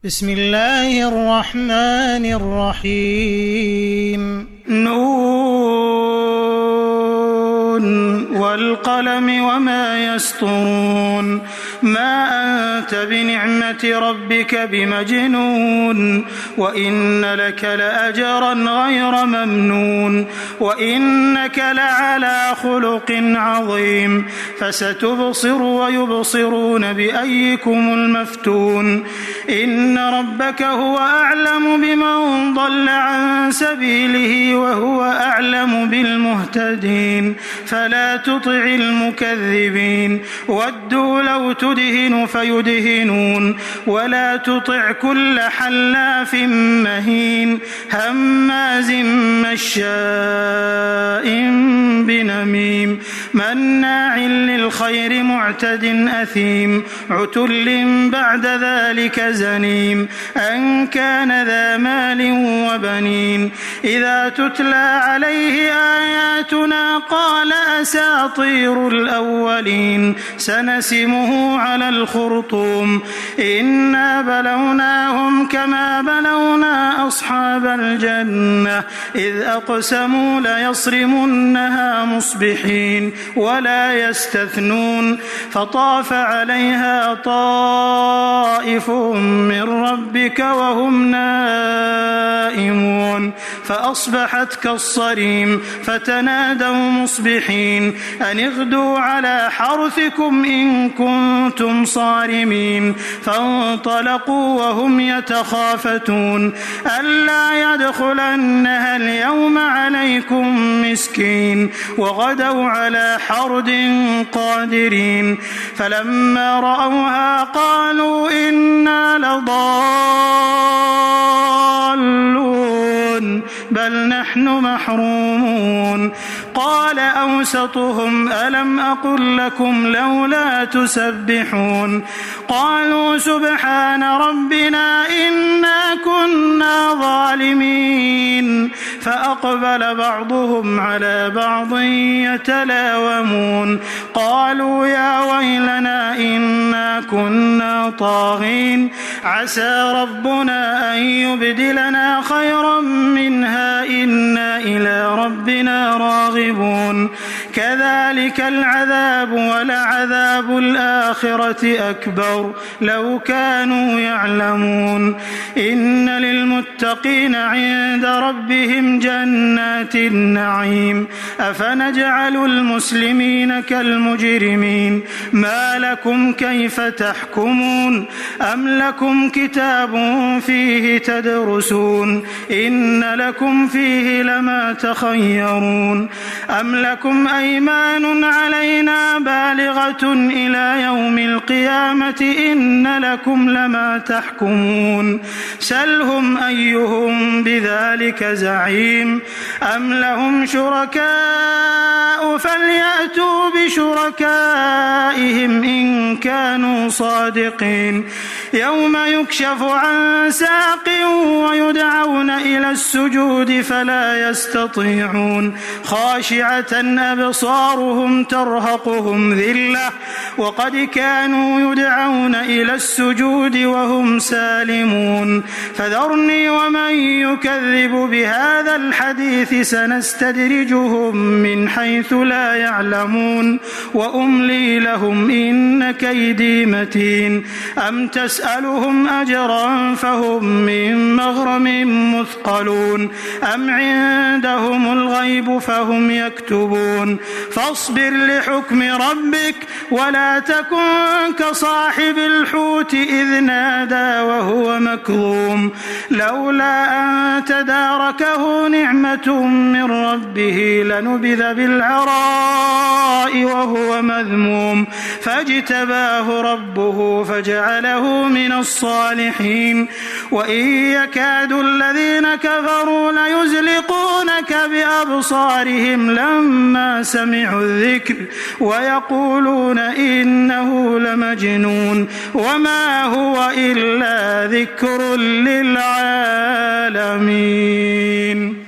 بسم الله الرحمن الرحيم نون والقلم وما يسطرون ما أنت بنعمة ربك بمجنون وإن لك لأجرا غير ممنون وإنك لعلى خلق عظيم فستبصر ويبصرون بأيكم المفتون إن ربك هو أعلم بمن ضل عن سبيله وهو أعلم بالمهتدين فلا تطع المكذبين ودوا لو تدهن فيدهنون ولا تطع كل حلاف مهين هماز مشاء بنميم مناع للخير معتد أثيم عتل بعد ذلك زنيم أن كان ذا مال وبنين إذا تتلى عليه آياتنا قال أساطير الأولين سنسمه على الخرطوم إنا بلوناهم كما بلونا أصحاب الجنة إذ أقسموا ليصرمنها مصبحين ولا يستثنون فطاف عليها طائف من ربك وهم نائمون فأصبحت كالصريم فتنادوا مصبحين أن اغدوا على حرثكم إن كنتم صارمين فانطلقوا وهم يتخافتون ألا يدخلنها اليوم عليكم مسكين وغدوا على حرد قادرين فلما رأوها قالوا إنا لضالون بل نحن محرومون قال أوسطهم ألم أقل لكم لولا تسبحون قالوا سبحان ربنا إنا كنا ظالمين فأقبل بعضهم على بعض يتلاومون قالوا يا ويلنا إنا كنا طاغين عسى ربنا أن يبدلنا خيرا منها إنا إلى ربنا راغبون كذلك العذاب ولعذاب الآخرة أكبر لو كانوا يعلمون إن للمتقين عند ربهم جنات النعيم أفنجعل المسلمين كالمجرمين ما لكم كيف تحكمون أم لكم كتاب فيه تدرسون إن لكم فيه لما تخيرون أم لكم أيمان علينا بالغة إلى يوم القيامة إن لكم لما تحكمون سلهم أيهم بذلك زعيم أم لهم شركاء فليأتوا بشركائهم إن كانوا صادقين يوم يكشف عن ساق ويدعون إلى السجود فلا يستطيعون خاشعة أبصارهم ترهقهم ذلة وقد كانوا يدعون إلى السجود وهم سالمون فذرني ومن يكذب بهذا الحديث سنستدرجهم من حيث لا يعلمون وأملي لهم إن كيدي متين أم تسألهم أجرا فهم من مغرم مثقلون أم عندهم الغيب فهم يكتبون فاصبر لحكم ربك ولا تكن كصاحب الحوت إذ نادى وهو مكظوم لولا أن تداركه نعمة من ربه لنبذ بالعراء وهو مذموم فاجتباه ربه فجعله من الصالحين وإن يكاد الذين كفروا ليزلقونك بأبصارهم لما سمعوا الذكر ويقولون إنه لمجنون وما هو إلا ذكر للعالمين.